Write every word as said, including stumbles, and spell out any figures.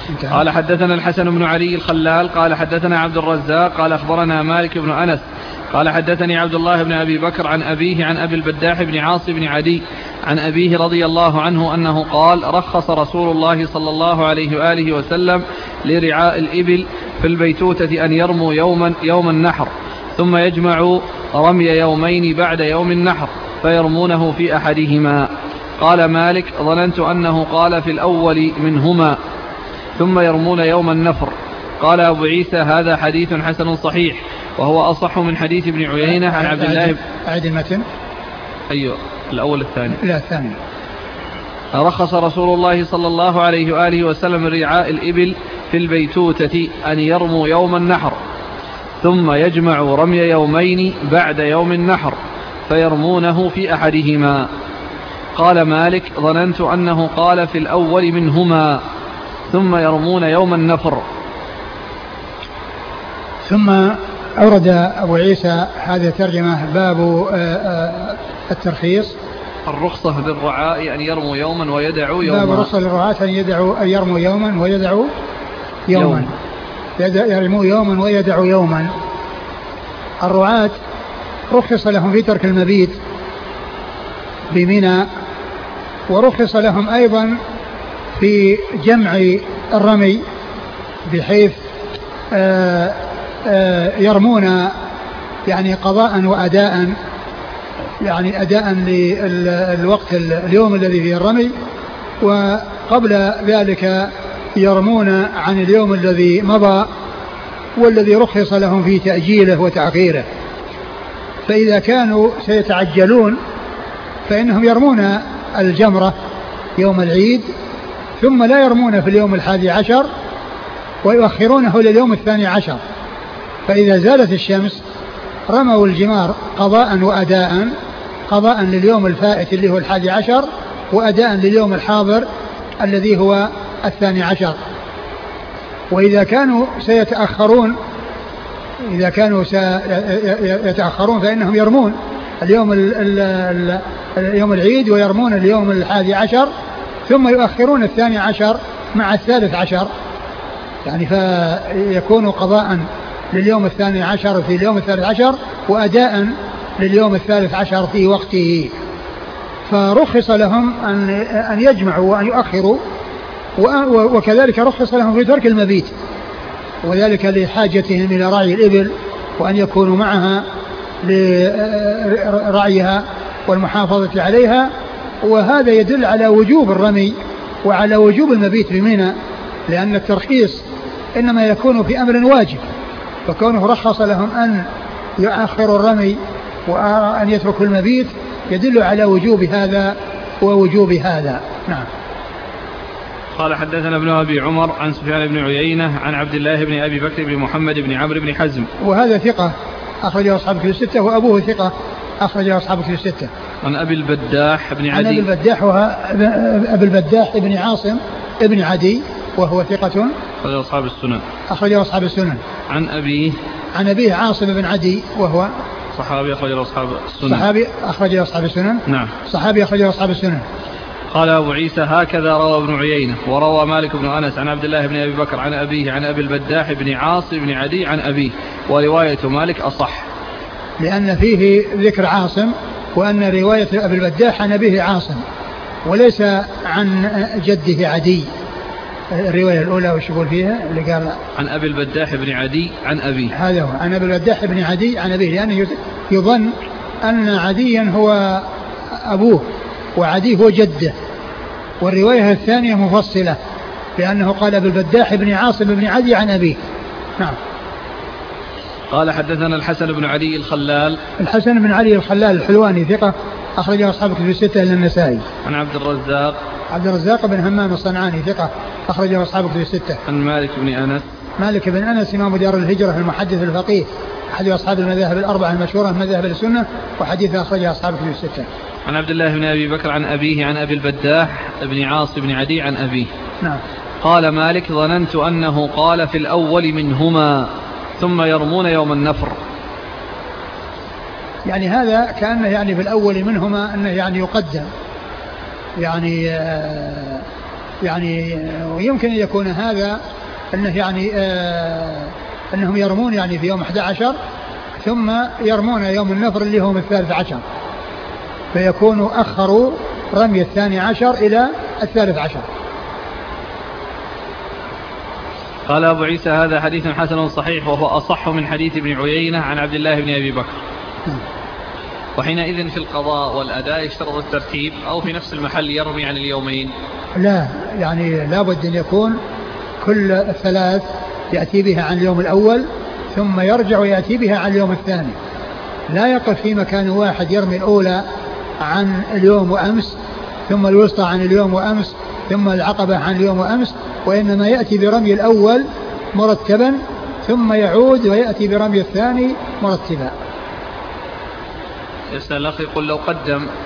قال حدثنا الحسن بن علي الخلال قال حدثنا عبد الرزاق قال أخبرنا مالك بن أنس قال حدثني عبد الله بن أبي بكر عن أبيه عن أبي البداح بن عاص بن عدي عن أبيه رضي الله عنه أنه قال رخص رسول الله صلى الله عليه وآله وسلم لرعاء الإبل في البيتوتة أن يرموا يوما يوم النحر ثم يجمعوا رمي يومين بعد يوم النحر فيرمونه في أحدهما. قال مالك ظننت أنه قال في الأول منهما ثم يرمون يوم النفر. قال أبو عيسى هذا حديث حسن صحيح وهو أصح من حديث ابن عيينة عن عبد الله. أعد المتن. أيوه الأول الثاني. لا الثاني. رخص رسول الله صلى الله عليه وآله وسلم رعاء الإبل في البيتوتة أن يرموا يوم النحر ثم يجمعوا رمي يومين بعد يوم النحر فيرمونه في أحدهما. قال مالك ظننت أنه قال في الأول منهما ثم يرمون يوم النفر. ثم أورد أبو عيسى هذه الترجمة باب الترخيص الرخصة للرعاء أن يرموا يوما ويدعوا يوما. باب الرخصة للرعاة أن يدعوا أن يرموا يوما ويدعوا يوما يوم. يرموا يوما ويدعوا يوما. الرعاة رخص لهم في ترك المبيت بمنى ورخص لهم أيضا في جمع الرمي بحيث آآ آآ يرمون يعني قضاء وأداء يعني أداء للوقت اليوم الذي فيه الرمي وقبل ذلك يرمون عن اليوم الذي مضى والذي رخص لهم في تأجيله وتأخيره. فإذا كانوا سيتعجلون فإنهم يرمون الجمرة يوم العيد ثم لا يرمون في اليوم الحادي عشر ويؤخرونه لليوم الثاني عشر. فإذا زالت الشمس رموا الجمار قضاء وأداء قضاء لليوم الفائت اللي هو الحادي عشر وأداء لليوم الحاضر الذي هو الثاني عشر. وإذا كانوا سيتأخرون إذا كانوا سيتأخرون فإنهم يرمون اليوم اليوم العيد ويرمون اليوم الحادي عشر ثم يؤخرون الثاني عشر مع الثالث عشر يعني فيكون قضاء لليوم الثاني عشر في اليوم الثالث عشر وأداء لليوم الثالث عشر في وقته. فرخص لهم أن أن يجمعوا وأن يؤخروا وكذلك رخص لهم في ترك المبيت وذلك لحاجتهم إلى رعي الإبل وأن يكونوا معها لرعيها والمحافظة عليها. وهذا يدل على وجوب الرمي وعلى وجوب المبيت بمنى لأن الترخيص إنما يكون في أمر واجب فكونه رخص لهم أن يؤخروا الرمي وأن يتركوا المبيت يدل على وجوب هذا ووجوب هذا. نعم. قال حدثنا ابن أبي عمر عن سفيان بن عيينة عن عبد الله بن أبي بكر بن محمد بن عمرو بن حزم وهذا ثقة أخرجه أصحاب كتب الستة وأبوه ثقة أخرجه أصحاب كتب الستة. عن أبي البداح بن عدي عن أبي البداح أبي البداح بن عاصم ابن عدي وهو ثقة أخرجه أصحاب السنن أخرجه أصحاب السنن. عن أبيه عن أبيه عاصم بن عدي وهو صحابي أخرجه أصحاب السنن. صحابي أخرجه أصحاب السنن. نعم. صحابي أخرجه أصحاب السنن. قال أبو عيسى هكذا روى ابن عيينة وروى مالك بن أنس عن عبد الله بن أبي بكر عن أبيه عن أبي البداح بن عاصم بن عدي عن أبيه ورواية مالك أصح لأن فيه ذكر عاصم وأن رواية أبي البداح عن أبيه عاصم وليس عن جده عدي. الرواية الأولى وش يقول فيها اللي قال عن أبي البداح بن عدي عن أبيه هذا هو عن أبي البداح بن عدي عن أبيه لأنه يظن أن عديا هو أبوه وعدي هو جده. والرواية الثانية مفصلة لأنه قال أبي البداح بن عاصم بن عدي عن أبيه. نعم. قال حدثنا الحسن بن علي الخلال الحسن بن علي الخلال الحلواني ثقة أخرجه أصحاب كتب الستة إلا النسائي. عن عبد الرزاق عبد الرزاق بن همام الصنعاني ثقة أخرجه أصحاب كتب الستة. عن مالك بن أنس مالك بن أنس إمام دار الهجرة المحدث الفقيه أحد أصحاب المذاهب الأربعة المشهورة من مذاهب السنة وحديث أخرجه أصحاب كتب الستة. عن عبد الله بن أبي بكر عن أبيه عن أبي البداح بن عاصم بن عدي عن أبيه. نعم. قال مالك ظننت أنه قال في الأول منهما ثم يرمون يوم النفر. يعني هذا كأنه يعني في الأول منهما أنه يعني يقدم يعني يعني ويمكن أن يكون هذا أنه يعني آه أنهم يرمون يعني في يوم أحد عشر ثم يرمون يوم النفر اللي هو الثالث عشر، فيكون أخروا رمي الثاني عشر إلى الثالث عشر. قال أبو عيسى هذا حديث حسن صحيح وهو أصح من حديث ابن عيينة عن عبد الله بن أبي بكر. وحينئذ في القضاء والأداء يشترط الترتيب أو في نفس المحل يرمي عن اليومين؟ لا، يعني لابد أن يكون كل الثلاث يأتي بها عن اليوم الأول ثم يرجع ويأتي بها عن اليوم الثاني، لا يقف في مكان واحد يرمي الأولى عن اليوم وأمس ثم الوسطى عن اليوم وأمس ثم العقبة عن اليوم وأمس، وإنما يأتي برمي الأول مرتبا ثم يعود ويأتي برمي الثاني مرتبا. يسأل الأخ يقول لو قدم